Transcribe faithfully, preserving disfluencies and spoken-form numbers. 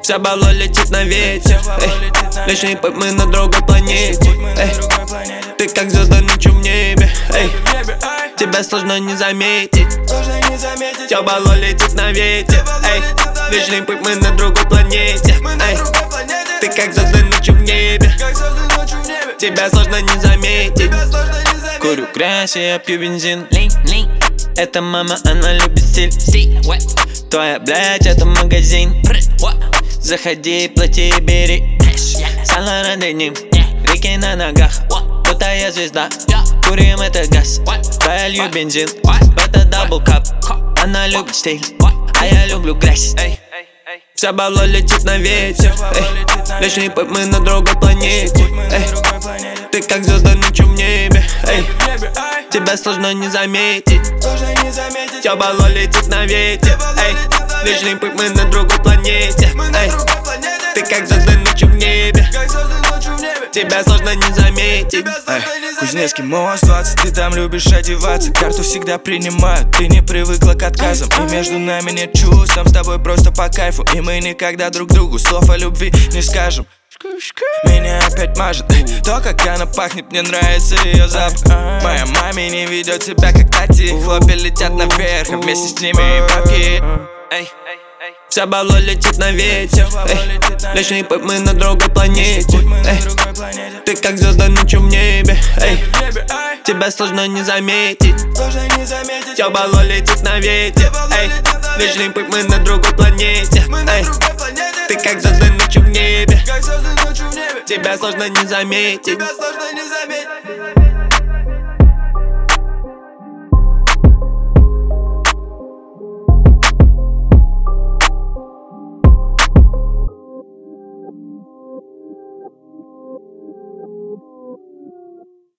Вся бабло летит на ветер, эй. Лишний путь, мы на другой планете, эй. Ты как звезда ночью в небе, эй. Тебя сложно не заметить. Вся бабло летит на ветер, эй. Лишний путь, мы на другой планете, эй. Ты как звезда ночью в небе. Тебя сложно не заметить. Курю грязь и я пью бензин. Это мама, она любит стиль. Твоя, блядь, это магазин. Заходи, плати и бери. Сан-Лоран деним, реки на ногах. Будто я звезда, курим это газ. Твоя лью бензин, это дабл кап. Она любит стиль, а я люблю грязь. Вся бабло летит на ветер, эй. Лишний путь, мы на другой планете, эй. Ты как звезда ночью в небе, эй. Тебя сложно не заметить. Вся бабло летит на ветер, эй. Лишний путь, мы на другой планете, эй. Ты как звезда ночью в небе. Тебя сложно не заметить. Эй, Кузнецкий мост двадцать, ты там любишь одеваться. Карту всегда принимают, ты не привыкла к отказам. И между нами нет чувств, нам с тобой просто по кайфу. И мы никогда друг другу слов о любви не скажем. Меня опять мажет, то, как она пахнет, мне нравится ее запах. Моя маме не ведет себя как тати. Хлопья летят наверх, а вместе с ними и бабки. Вся бабло летит на ветер, эй. Лишний путь, мы на другой планете, эй. Ты как звезда ночью в небе, эй. Тебя сложно не заметить. Вся бабло летит на ветер, эй. Лишний путь, мы на другой планете, эй. Ты как звезда ночью в небе. Тебя сложно не заметить.